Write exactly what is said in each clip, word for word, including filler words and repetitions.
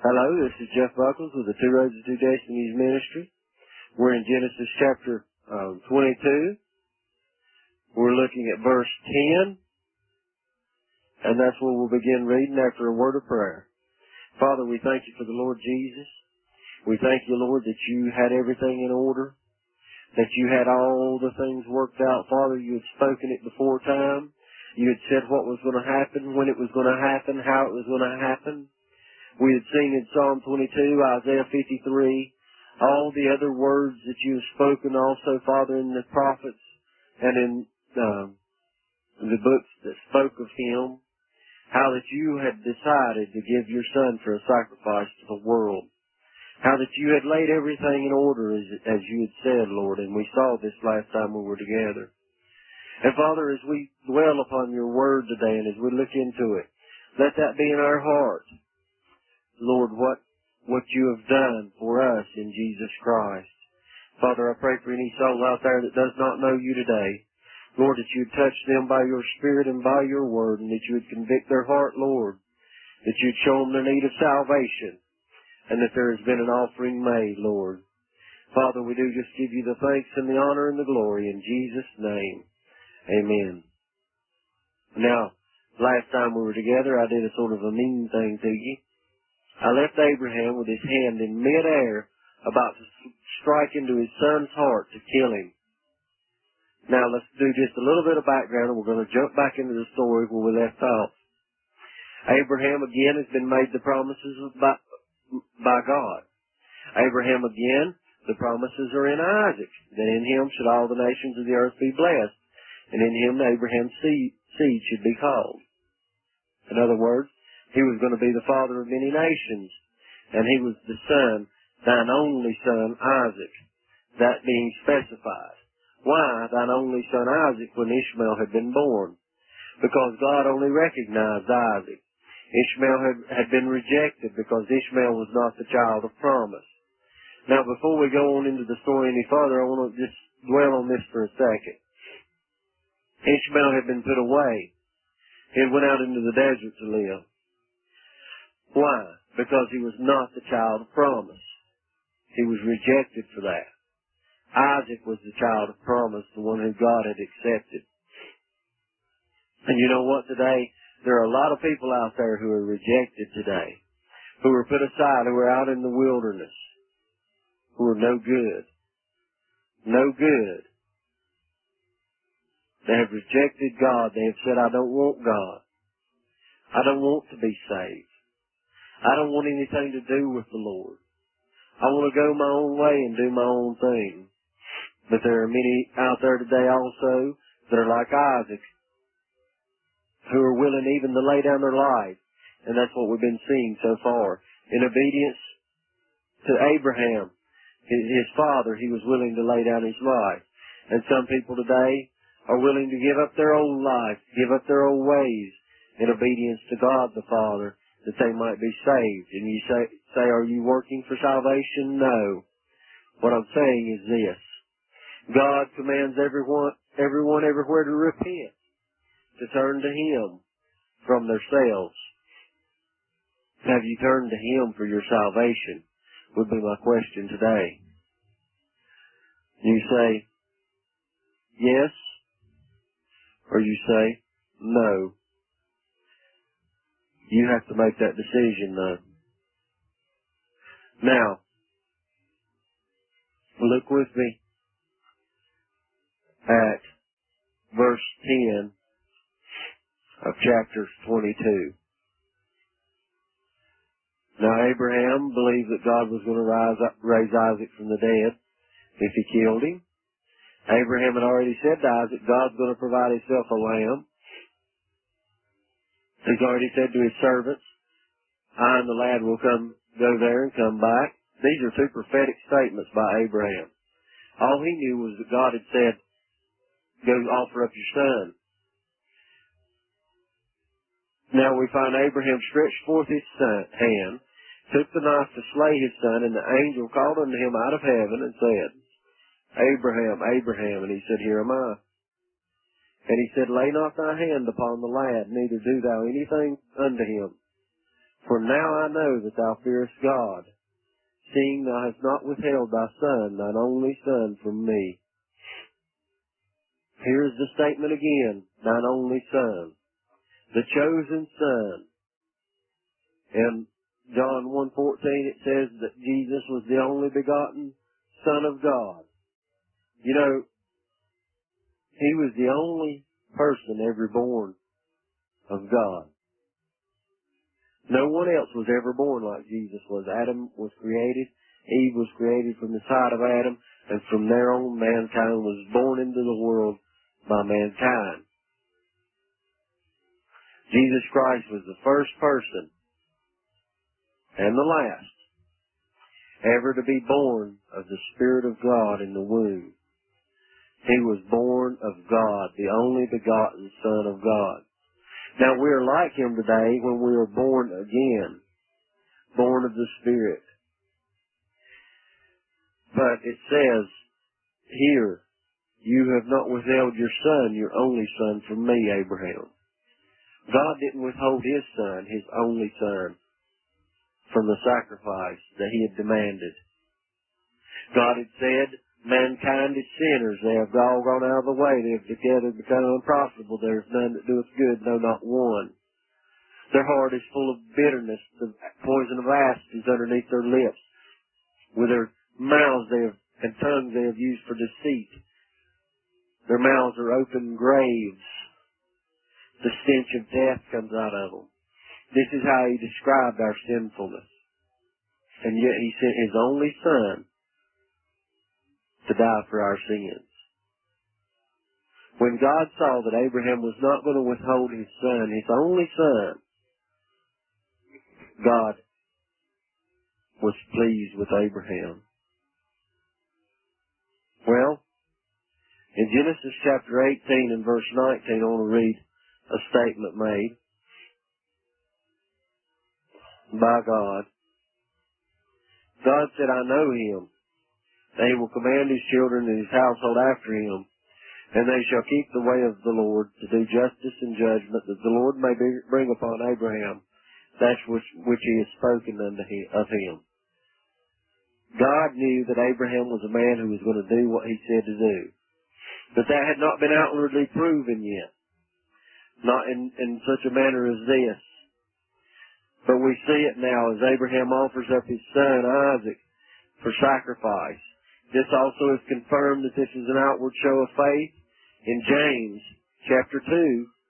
Hello, this is Jeff Buckles with the Two Roads to Two Destinies Ministry. We're in Genesis chapter um, twenty-two. We're looking at verse ten, and that's where we'll begin reading after a word of prayer. Father, we thank you for the Lord Jesus. We thank you, Lord, that you had everything in order, that you had all the things worked out. Father, you had spoken it before time. You had said what was going to happen, when it was going to happen, how it was going to happen. We had seen in Psalm twenty-two, Isaiah fifty-three, all the other words that you have spoken also, Father, in the prophets and in um, the books that spoke of him, how that you had decided to give your Son for a sacrifice to the world, how that you had laid everything in order as, as you had said, Lord, and we saw this last time we were together. And Father, as we dwell upon your word today and as we look into it, let that be in our heart. Lord, what, what you have done for us in Jesus Christ. Father, I pray for any soul out there that does not know you today. Lord, that you would touch them by your Spirit and by your word, and that you would convict their heart, Lord, that you'd show them their need of salvation, and that there has been an offering made, Lord. Father, we do just give you the thanks and the honor and the glory in Jesus' name. Amen. Now, last time we were together, I did a sort of a mean thing to you. I left Abraham with his hand in midair about to strike into his son's heart to kill him. Now let's do just a little bit of background and we're going to jump back into the story where we left off. Abraham again has been made the promises by, by God. Abraham again, the promises are in Isaac, that in him should all the nations of the earth be blessed, and in him Abraham's seed, seed should be called. In other words, he was going to be the father of many nations, and he was the son, thine only son, Isaac, that being specified. Why thine only son Isaac when Ishmael had been born? Because God only recognized Isaac. Ishmael had, had been rejected because Ishmael was not the child of promise. Now before we go on into the story any further, I want to just dwell on this for a second. Ishmael had been put away. He had went out into the desert to live. Why? Because he was not the child of promise. He was rejected for that. Isaac was the child of promise, the one who God had accepted. And you know what today? There are a lot of people out there who are rejected today, who are put aside, who are out in the wilderness, who are no good. No good. They have rejected God. They have said, I don't want God. I don't want to be saved. I don't want anything to do with the Lord. I want to go my own way and do my own thing. But there are many out there today also that are like Isaac, who are willing even to lay down their life. And that's what we've been seeing so far. In obedience to Abraham, his father, he was willing to lay down his life. And some people today are willing to give up their own life, give up their own ways in obedience to God the Father, that they might be saved. And you say, say, are you working for salvation? No. What I'm saying is this. God commands everyone, everyone everywhere to repent, to turn to Him from themselves. Have you turned to Him for your salvation? Would be my question today. You say, yes, or you say, no. You have to make that decision, though. Now, look with me at verse ten of chapter twenty-two. Now, Abraham believed that God was going to rise up, raise Isaac from the dead if he killed him. Abraham had already said to Isaac, God's going to provide himself a lamb. He's already said to his servants, I and the lad will come, go there and come back. These are two prophetic statements by Abraham. All he knew was that God had said, go offer up your son. Now we find Abraham stretched forth his son, hand, took the knife to slay his son, and the angel called unto him out of heaven and said, Abraham, Abraham. And he said, Here am I. And he said, Lay not thy hand upon the lad, neither do thou anything unto him. For now I know that thou fearest God, seeing thou hast not withheld thy Son, thine only Son, from me. Here is the statement again, thine only Son, the chosen Son. In John one fourteen it says that Jesus was the only begotten Son of God. You know, he was the only person ever born of God. No one else was ever born like Jesus was. Adam was created, Eve was created from the side of Adam, and from there on mankind was born into the world by mankind. Jesus Christ was the first person and the last ever to be born of the Spirit of God in the womb. He was born of God, the only begotten Son of God. Now we are like Him today when we are born again, born of the Spirit. But it says here, you have not withheld your Son, your only Son, from me, Abraham. God didn't withhold His Son, His only Son, from the sacrifice that He had demanded. God had said, mankind is sinners. They have all gone out of the way. They have together become unprofitable. There is none that doeth good, no, not one. Their heart is full of bitterness. The poison of asps is underneath their lips. With their mouths they have, and tongues they have used for deceit. Their mouths are open graves. The stench of death comes out of them. This is how He described our sinfulness. And yet He sent His only Son to die for our sins. When God saw that Abraham was not going to withhold his son, his only son, God was pleased with Abraham. Well, in Genesis chapter eighteen and verse nineteen, I want to read a statement made by God. God said, I know him, that he will command his children and his household after him, and they shall keep the way of the Lord to do justice and judgment, that the Lord may be, bring upon Abraham that which, which he has spoken unto him, of him. God knew that Abraham was a man who was going to do what he said to do. But that had not been outwardly proven yet. Not in, in such a manner as this. But we see it now as Abraham offers up his son Isaac for sacrifice. This also is confirmed that this is an outward show of faith in James chapter two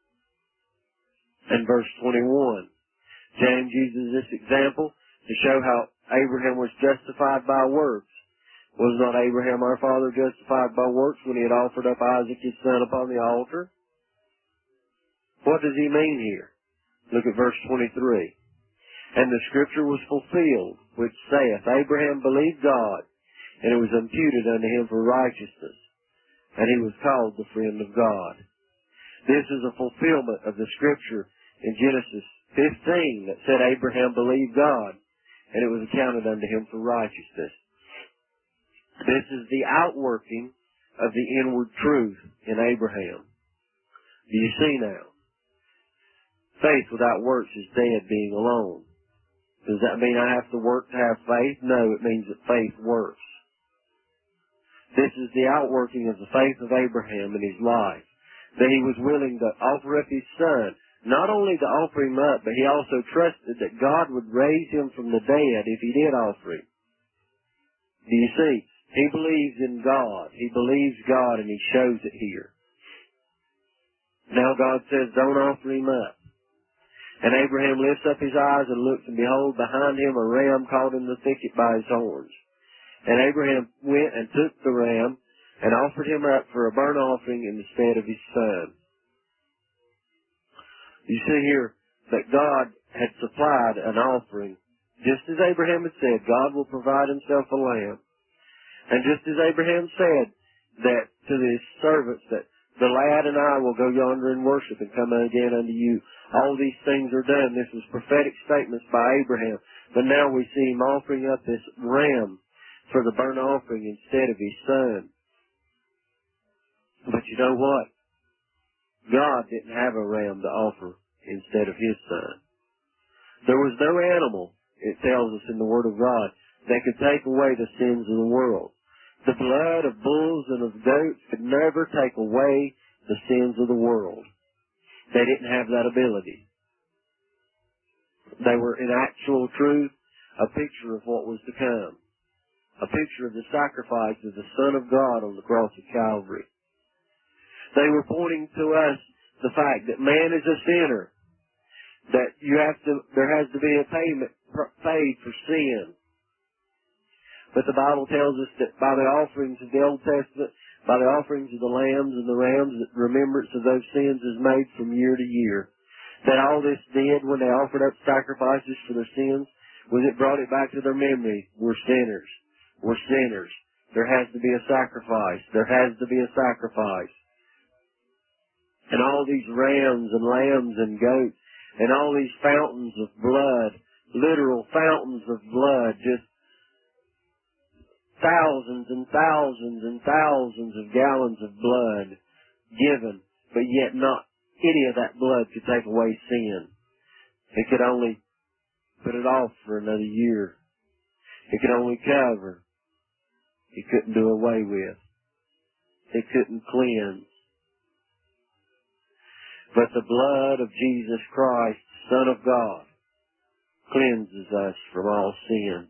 and verse twenty-one. James uses this example to show how Abraham was justified by works. Was not Abraham our father justified by works when he had offered up Isaac his son upon the altar? What does he mean here? Look at verse twenty-three. And the scripture was fulfilled, which saith, Abraham believed God, and it was imputed unto him for righteousness, and he was called the friend of God. This is a fulfillment of the scripture in Genesis fifteen that said Abraham believed God, and it was accounted unto him for righteousness. This is the outworking of the inward truth in Abraham. Do you see now? Faith without works is dead, being alone. Does that mean I have to work to have faith? No, it means that faith works. This is the outworking of the faith of Abraham in his life. That he was willing to offer up his son. Not only to offer him up, but he also trusted that God would raise him from the dead if he did offer him. Do you see? He believes in God. He believes God, and he shows it here. Now God says, don't offer him up. And Abraham lifts up his eyes and looks, and behold, behind him a ram caught in the thicket by his horns. And Abraham went and took the ram and offered him up for a burnt offering in the stead of his son. You see here that God had supplied an offering. Just as Abraham had said, God will provide himself a lamb. And just as Abraham said that to his servants that the lad and I will go yonder and worship and come again unto you. All these things are done. This was prophetic statements by Abraham. But now we see him offering up this ram for the burnt offering instead of his son. But you know what? God didn't have a ram to offer instead of his son. There was no animal, it tells us in the Word of God, that could take away the sins of the world. The blood of bulls and of goats could never take away the sins of the world. They didn't have that ability. They were, in actual truth, a picture of what was to come. A picture of the sacrifice of the Son of God on the cross of Calvary. They were pointing to us the fact that man is a sinner. That you have to, there has to be a payment paid for sin. But the Bible tells us that by the offerings of the Old Testament, by the offerings of the lambs and the rams, that remembrance of those sins is made from year to year. That all this did when they offered up sacrifices for their sins was it brought it back to their memory. We're sinners. We're sinners. There has to be a sacrifice. There has to be a sacrifice. And all these rams and lambs and goats and all these fountains of blood, literal fountains of blood, just thousands and thousands and thousands of gallons of blood given, but yet not any of that blood could take away sin. It could only put it off for another year. It could only cover. It couldn't do away with. It couldn't cleanse. But the blood of Jesus Christ, Son of God, cleanses us from all sin.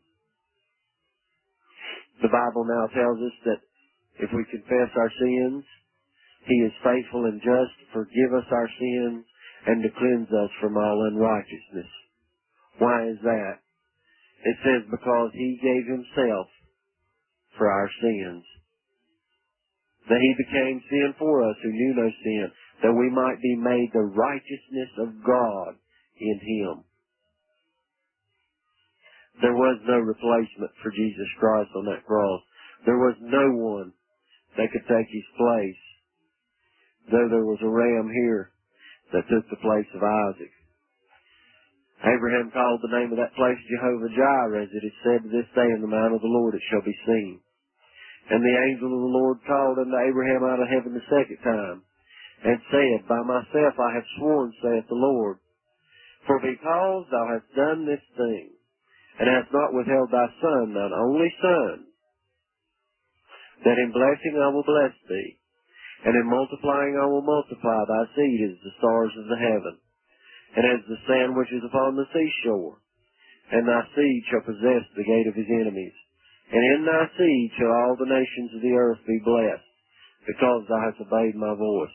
The Bible now tells us that if we confess our sins, He is faithful and just to forgive us our sins and to cleanse us from all unrighteousness. Why is that? It says because He gave Himself for our sins. That He became sin for us who knew no sin, that we might be made the righteousness of God in Him. There was no replacement for Jesus Christ on that cross. There was no one that could take His place. Though there was a ram here that took the place of Isaac. Abraham called the name of that place Jehovah-Jireh, as it is said to this day, in the mount of the Lord it shall be seen. And the angel of the Lord called unto Abraham out of heaven the second time, and said, By myself I have sworn, saith the Lord, for because thou hast done this thing, and hast not withheld thy son, thine only son, that in blessing I will bless thee, and in multiplying I will multiply thy seed as the stars of the heaven, and as the sand which is upon the seashore. And thy seed shall possess the gate of his enemies. And in thy seed shall all the nations of the earth be blessed, because thou hast obeyed my voice.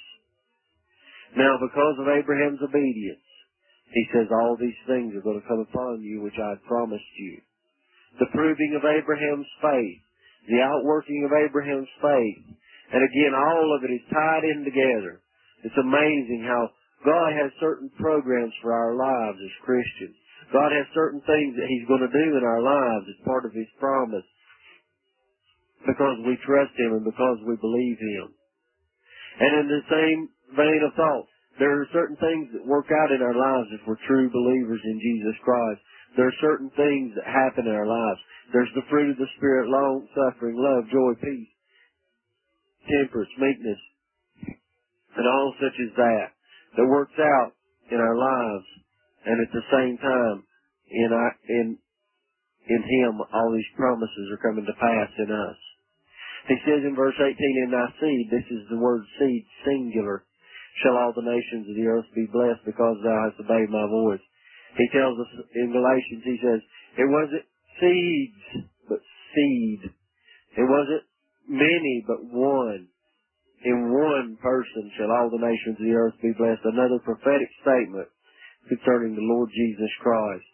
Now because of Abraham's obedience, he says all these things are going to come upon you which I had promised you. The proving of Abraham's faith, the outworking of Abraham's faith, and again all of it is tied in together. It's amazing how God has certain programs for our lives as Christians. God has certain things that He's going to do in our lives as part of His promise, because we trust Him and because we believe Him. And in the same vein of thought, there are certain things that work out in our lives if we're true believers in Jesus Christ. There are certain things that happen in our lives. There's the fruit of the Spirit, long suffering, love, joy, peace, temperance, meekness, and all such as that, that works out in our lives. And at the same time, in our, in in Him, all these promises are coming to pass in us. He says in verse eighteen, in thy seed, this is the word seed, singular, shall all the nations of the earth be blessed, because thou hast obeyed my voice. He tells us in Galatians, he says, it wasn't seeds, but seed. It wasn't many, but one. In one person shall all the nations of the earth be blessed. Another prophetic statement concerning the Lord Jesus Christ.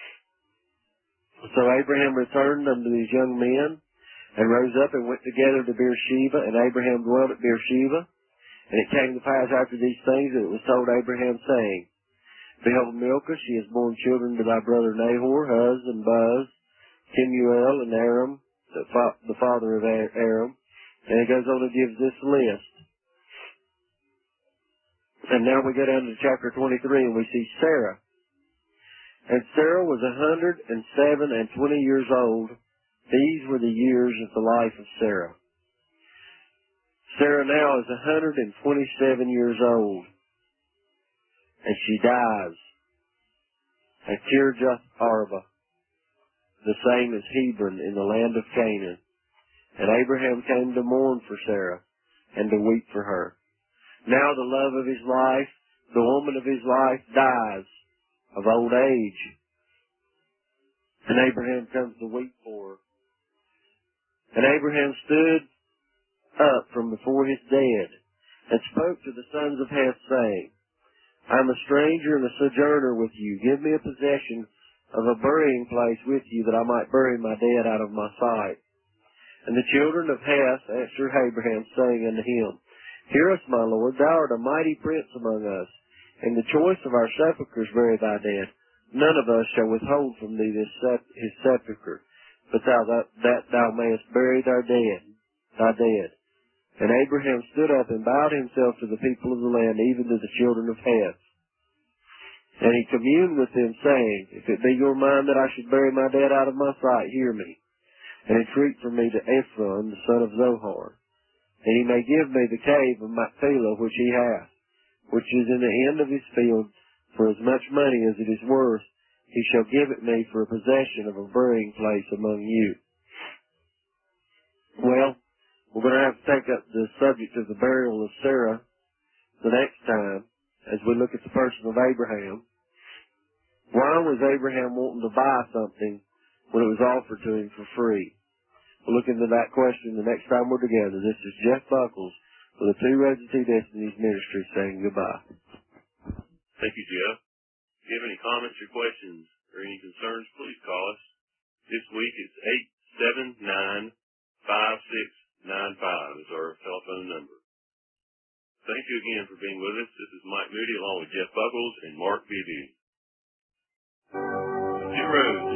So Abraham returned unto these young men, and rose up and went together to Beersheba, and Abraham dwelt at Beersheba. And it came to pass after these things that it was told Abraham, saying, Behold, Milcah, she has borne children to thy brother Nahor, Huz and Buz, Kemuel and Aram, the, fa- the father of Aram. And it goes on and gives this list. And now we go down to chapter twenty-three, and we see Sarah. And Sarah was a hundred and seven and twenty years old. These were the years of the life of Sarah. Sarah now is one hundred twenty-seven years old, and she dies at Kirjath Arba, the same as Hebron in the land of Canaan. And Abraham came to mourn for Sarah, and to weep for her. Now the love of his life, the woman of his life, dies of old age. And Abraham comes to weep for her. And Abraham stood up from before his dead, and spoke to the sons of Heth, saying, I am a stranger and a sojourner with you. Give me a possession of a burying place with you, that I might bury my dead out of my sight. And the children of Heth answered Abraham, saying unto him, Hear us, my lord, thou art a mighty prince among us. In the choice of our sepulchres bury thy dead. None of us shall withhold from thee this sep- his sepulchre, but thou that, that thou mayest bury thy dead, thy dead. And Abraham stood up and bowed himself to the people of the land, even to the children of Heth. And he communed with them, saying, If it be your mind that I should bury my dead out of my sight, hear me, and entreat for me to Ephron, the son of Zohar, and he may give me the cave of Machpelah which he hath, which is in the end of his field, for as much money as it is worth, he shall give it me for a possession of a burying place among you. Well, we're going to have to take up the subject of the burial of Sarah the next time, as we look at the person of Abraham. Why was Abraham wanting to buy something when it was offered to him for free? We'll look into that question the next time we're together. This is Jeff Buckles with the Two Roads to Two Destinies Ministry saying goodbye. Thank you, Jeff. If you have any comments or questions or any concerns, please call us. This week it's eight seven nine, five six nine five is our telephone number. Thank you again for being with us. This is Mike Moody along with Jeff Buckles and Mark Beebe. Two Roads